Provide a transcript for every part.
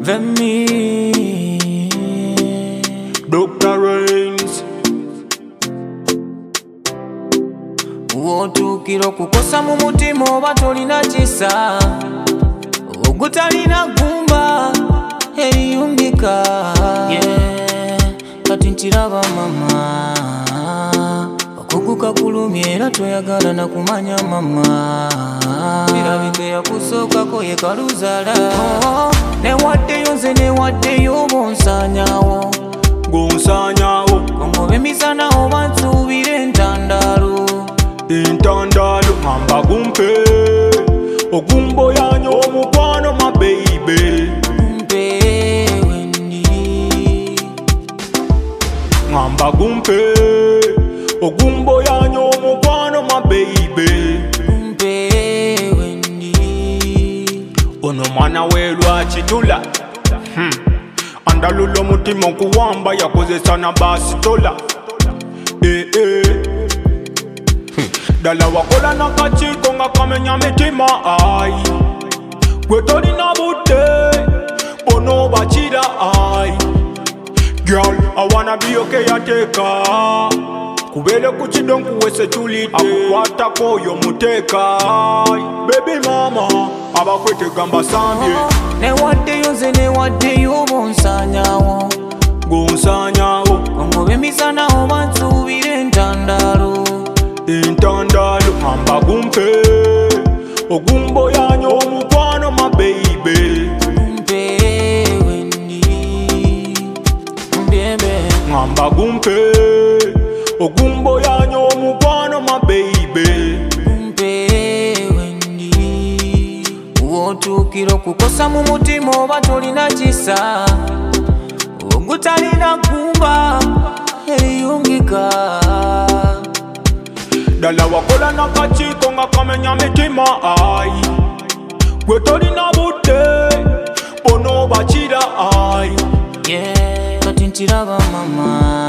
Vemi Dr. Rains. Wotukira okukosa mu mutima oba tolina kisa, ogutalina gumba eriyungika. Kati nkiraba mama, okuguka kulumye era toyagala na kumanya mama. Birabika yakusookako ye kaluzaala. Newaddeyo nze newaddeyo bonsanyawo, Gonsanyawo ongoba emisana oba nsuubira entandaalo. Intandalo ngamba gumpe ogumbo yanyo omukwano my baby. Gumpe wendi, Ngamba gumpe ogumbo yanyo omukwano my baby. gumpe wendi. Ono mwana we lwakitula andalula omutima okuwamba yakozesa na basitola. Dala wakola na kakiiko nga kamenya mitima ai. Gwe tolina budde bono bakira ai. Girl, I wanna be okay yateka kubele kukido nkuwese tulite akukwatako oyo muteeka ai. Baby mama abakwetega mbasambye. Newaddeyo nze newaddeyo bonsanyawo, Gonsanyawo ongoba emisana oba nsuubira entandaalo. intandalo ngamba gumpe ogumbo yanyo omukwano my baby. Gumpe wendi, mbyembe. Ngamba gumpe ogumbo yanyo omukwano my baby. Gumpe wendi. Wotukira okukosa mu mutima oba tolina kisa, ogutalina gumba eriyungika. Dala wakola na kakiiko nga kamenya mitima ai. Gwe tolina budde bono bakira ai. Kati nkiraba mama,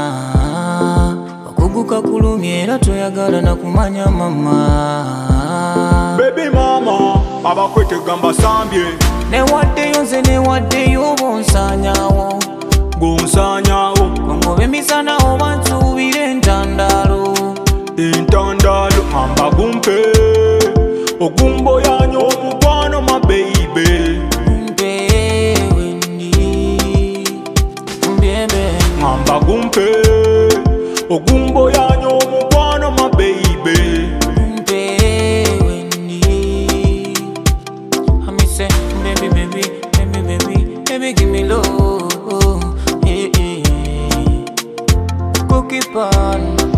okuguka kulumye era toyagala na kumanya mama. Baby mama abakwetega mbasambye. Newaddeyo nze newaddeyo bonsanyawo, Gonsanyawo ongoba emisana oba nsuubira entandaalo. intandalo ngamba gumpe ogumbo yanyo omukwano my baby. Gumpe wendi, mbyembe. Ngamba gumpe ogumbo yanyo omukwano my baby. Gumpe wendi. I say baby baby baby baby baby give me love. Cookie pan.